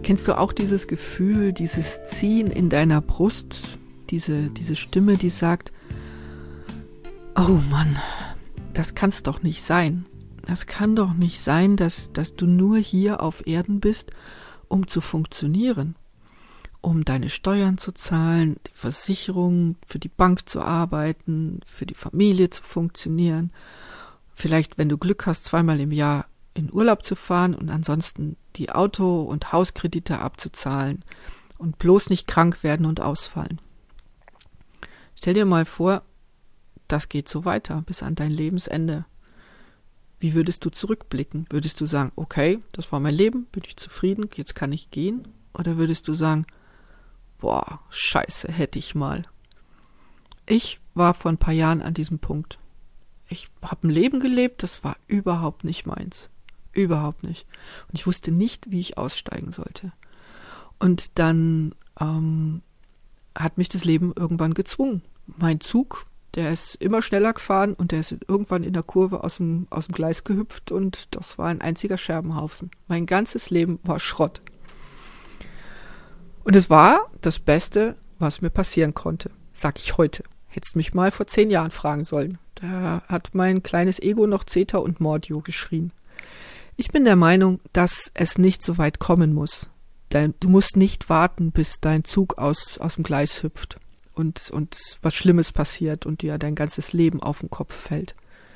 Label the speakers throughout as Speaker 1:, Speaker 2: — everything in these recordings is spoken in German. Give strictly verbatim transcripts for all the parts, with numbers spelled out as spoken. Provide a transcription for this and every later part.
Speaker 1: Kennst du auch dieses Gefühl, dieses Ziehen in deiner Brust, diese, diese Stimme, die sagt, oh Mann, das kann's doch nicht sein. Das kann doch nicht sein, dass, dass du nur hier auf Erden bist, um zu funktionieren, um deine Steuern zu zahlen, die Versicherung, für die Bank zu arbeiten, für die Familie zu funktionieren, vielleicht, wenn du Glück hast, zweimal im Jahr in Urlaub zu fahren und ansonsten die Auto- und Hauskredite abzuzahlen und bloß nicht krank werden und ausfallen. Stell dir mal vor, das geht so weiter bis an dein Lebensende. Wie würdest du zurückblicken? Würdest du sagen, okay, das war mein Leben, bin ich zufrieden, jetzt kann ich gehen? Oder würdest du sagen, boah, scheiße, hätte ich mal. Ich war vor ein paar Jahren an diesem Punkt. Ich habe ein Leben gelebt, das war überhaupt nicht meins. Überhaupt nicht. Und ich wusste nicht, wie ich aussteigen sollte. Und dann ähm, hat mich das Leben irgendwann gezwungen. Mein Zug, der ist immer schneller gefahren und der ist irgendwann in der Kurve aus dem, aus dem Gleis gehüpft und das war ein einziger Scherbenhaufen. Mein ganzes Leben war Schrott. Und es war das Beste, was mir passieren konnte, sag ich heute. Hättest mich mal vor zehn Jahren fragen sollen. Da hat mein kleines Ego noch Zeta und Mordio geschrien. Ich bin der Meinung, dass es nicht so weit kommen muss. Du musst nicht warten, bis dein Zug aus, aus dem Gleis hüpft und, und was Schlimmes passiert und dir dein ganzes Leben auf den Kopf fällt.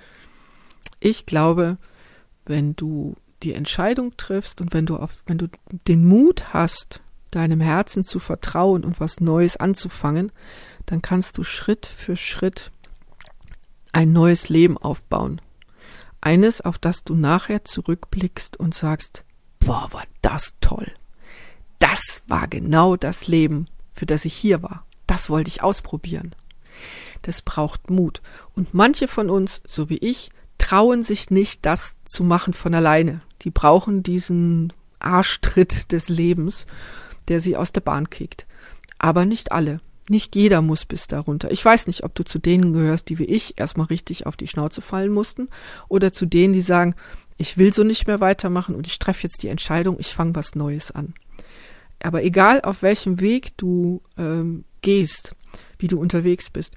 Speaker 1: Ich glaube, wenn du die Entscheidung triffst und wenn du, auf, wenn du den Mut hast, deinem Herzen zu vertrauen und was Neues anzufangen, dann kannst du Schritt für Schritt ein neues Leben aufbauen. Eines, auf das du nachher zurückblickst und sagst, boah, war das toll. Das war genau das Leben, für das ich hier war. Das wollte ich ausprobieren. Das braucht Mut. Und manche von uns, so wie ich, trauen sich nicht, das zu machen von alleine. Die brauchen diesen Arschtritt des Lebens, der sie aus der Bahn kickt. Aber nicht alle. Nicht jeder muss bis darunter. Ich weiß nicht, ob du zu denen gehörst, die wie ich erstmal richtig auf die Schnauze fallen mussten oder zu denen, die sagen, ich will so nicht mehr weitermachen und ich treffe jetzt die Entscheidung, ich fange was Neues an. Aber egal, auf welchem Weg du ähm, gehst, wie du unterwegs bist,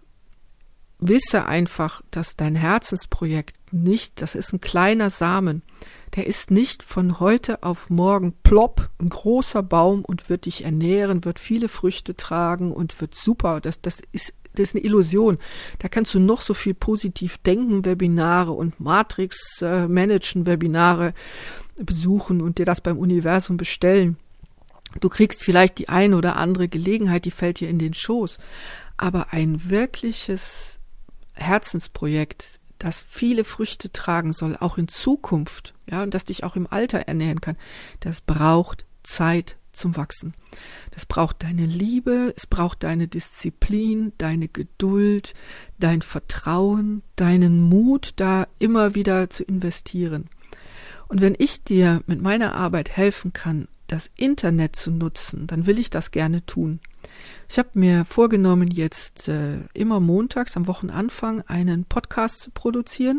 Speaker 1: wisse einfach, dass dein Herzensprojekt nicht, das ist ein kleiner Samen, der ist nicht von heute auf morgen plopp, ein großer Baum und wird dich ernähren, wird viele Früchte tragen und wird super. Das, das ist, das ist eine Illusion. Da kannst du noch so viel positiv denken, Webinare und Matrix äh, managen, Webinare besuchen und dir das beim Universum bestellen. Du kriegst vielleicht die eine oder andere Gelegenheit, die fällt dir in den Schoß. Aber ein wirkliches Herzensprojekt, das viele Früchte tragen soll, auch in Zukunft, ja, und das dich auch im Alter ernähren kann, das braucht Zeit zum Wachsen. Das braucht deine Liebe, es braucht deine Disziplin, deine Geduld, dein Vertrauen, deinen Mut, da immer wieder zu investieren. Und wenn ich dir mit meiner Arbeit helfen kann, das Internet zu nutzen, dann will ich das gerne tun. Ich habe mir vorgenommen, jetzt äh, immer montags am Wochenanfang einen Podcast zu produzieren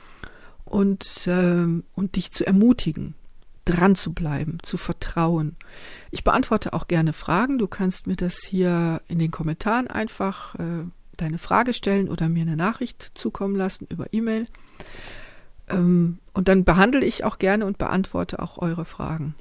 Speaker 1: und, äh, und dich zu ermutigen, dran zu bleiben, zu vertrauen. Ich beantworte auch gerne Fragen. Du kannst mir das hier in den Kommentaren einfach äh, deine Frage stellen oder mir eine Nachricht zukommen lassen über E-Mail. Ähm, und dann behandle ich auch gerne und beantworte auch eure Fragen.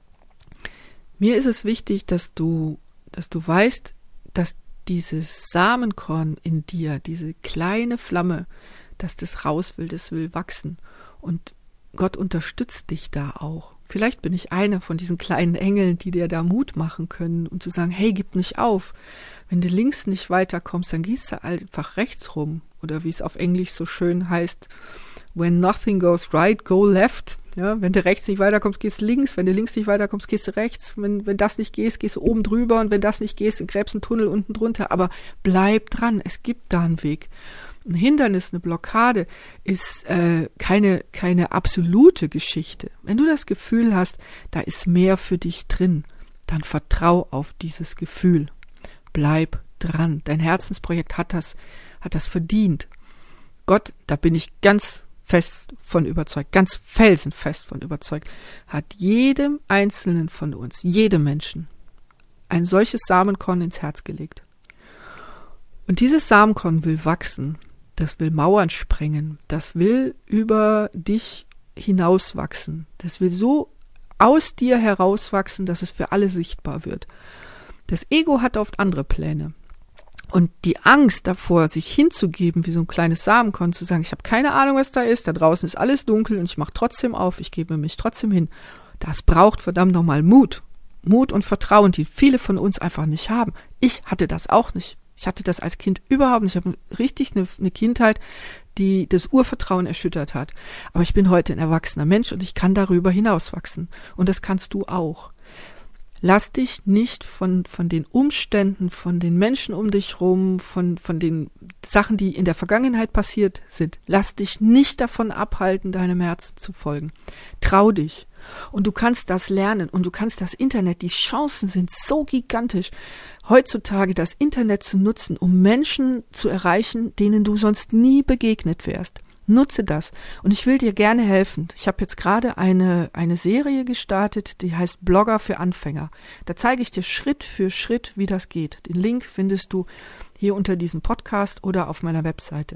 Speaker 1: Mir ist es wichtig, dass du dass du weißt, dass dieses Samenkorn in dir, diese kleine Flamme, dass das raus will, das will wachsen. Und Gott unterstützt dich da auch. Vielleicht bin ich einer von diesen kleinen Engeln, die dir da Mut machen können und zu sagen, hey, gib nicht auf. Wenn du links nicht weiterkommst, dann gehst du einfach rechts rum. Oder wie es auf Englisch so schön heißt, when nothing goes right, go left. Ja, wenn du rechts nicht weiterkommst, gehst du links. Wenn du links nicht weiterkommst, gehst du rechts. Wenn, wenn das nicht gehst, gehst du oben drüber. Und wenn das nicht gehst, dann gräbst du einen Tunnel unten drunter. Aber bleib dran. Es gibt da einen Weg. Ein Hindernis, eine Blockade ist äh, keine, keine absolute Geschichte. Wenn du das Gefühl hast, da ist mehr für dich drin, dann vertrau auf dieses Gefühl. Bleib dran. Dein Herzensprojekt hat das, hat das verdient. Gott, da bin ich ganz fest von überzeugt, ganz felsenfest von überzeugt, hat jedem Einzelnen von uns, jedem Menschen, ein solches Samenkorn ins Herz gelegt. Und dieses Samenkorn will wachsen, das will Mauern sprengen, das will über dich hinauswachsen, das will so aus dir herauswachsen, dass es für alle sichtbar wird. Das Ego hat oft andere Pläne. Und die Angst davor, sich hinzugeben, wie so ein kleines Samenkorn, zu sagen, ich habe keine Ahnung, was da ist, da draußen ist alles dunkel und ich mache trotzdem auf, ich gebe mich trotzdem hin. Das braucht verdammt nochmal Mut. Mut und Vertrauen, die viele von uns einfach nicht haben. Ich hatte das auch nicht. Ich hatte das als Kind überhaupt nicht. Ich habe richtig eine, eine Kindheit, die das Urvertrauen erschüttert hat. Aber ich bin heute ein erwachsener Mensch und ich kann darüber hinauswachsen. Und das kannst du auch. Lass dich nicht von, von den Umständen, von den Menschen um dich rum, von, von den Sachen, die in der Vergangenheit passiert sind. Lass dich nicht davon abhalten, deinem Herzen zu folgen. Trau dich. Und du kannst das lernen und du kannst das Internet, die Chancen sind so gigantisch, heutzutage das Internet zu nutzen, um Menschen zu erreichen, denen du sonst nie begegnet wärst. Nutze das. Und ich will dir gerne helfen. Ich habe jetzt gerade eine, eine Serie gestartet, die heißt Blogger für Anfänger. Da zeige ich dir Schritt für Schritt, wie das geht. Den Link findest du hier unter diesem Podcast oder auf meiner Webseite.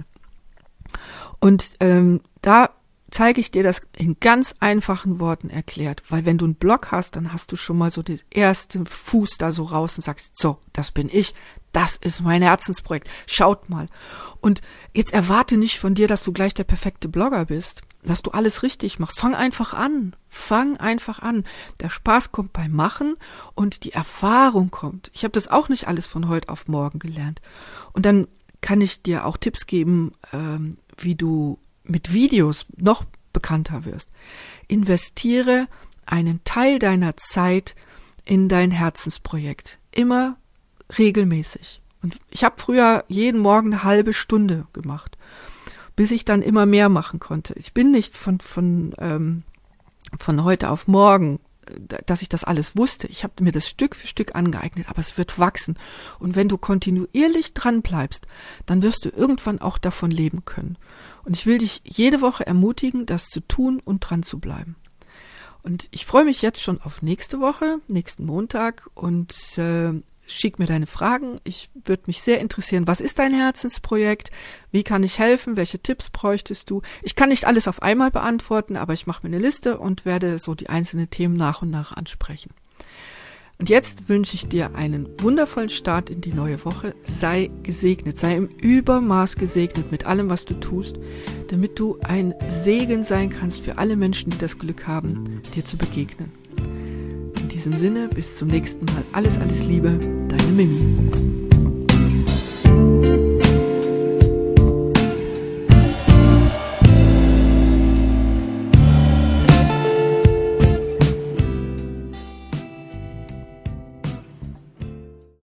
Speaker 1: Und ähm, da zeige ich dir das in ganz einfachen Worten erklärt. Weil wenn du einen Blog hast, dann hast du schon mal so den ersten Fuß da so raus und sagst, so, das bin ich. Das ist mein Herzensprojekt. Schaut mal. Und jetzt erwarte nicht von dir, dass du gleich der perfekte Blogger bist, dass du alles richtig machst. Fang einfach an. Fang einfach an. Der Spaß kommt beim Machen und die Erfahrung kommt. Ich habe das auch nicht alles von heute auf morgen gelernt. Und dann kann ich dir auch Tipps geben, ähm, wie du mit Videos noch bekannter wirst. Investiere einen Teil deiner Zeit in dein Herzensprojekt. Immer regelmäßig. Und ich habe früher jeden Morgen eine halbe Stunde gemacht, bis ich dann immer mehr machen konnte. Ich bin nicht von von ähm, von heute auf morgen, dass ich das alles wusste. Ich habe mir das Stück für Stück angeeignet, aber es wird wachsen. Und wenn du kontinuierlich dran bleibst, dann wirst du irgendwann auch davon leben können. Und ich will dich jede Woche ermutigen, das zu tun und dran zu bleiben. Und ich freue mich jetzt schon auf nächste Woche, nächsten Montag und äh, schick mir deine Fragen. Ich würde mich sehr interessieren, was ist dein Herzensprojekt? Wie kann ich helfen? Welche Tipps bräuchtest du? Ich kann nicht alles auf einmal beantworten, aber ich mache mir eine Liste und werde so die einzelnen Themen nach und nach ansprechen. Und jetzt wünsche ich dir einen wundervollen Start in die neue Woche. Sei gesegnet, sei im Übermaß gesegnet mit allem, was du tust, damit du ein Segen sein kannst für alle Menschen, die das Glück haben, dir zu begegnen. In diesem Sinne, bis zum nächsten Mal. Alles, alles Liebe, deine Mimi.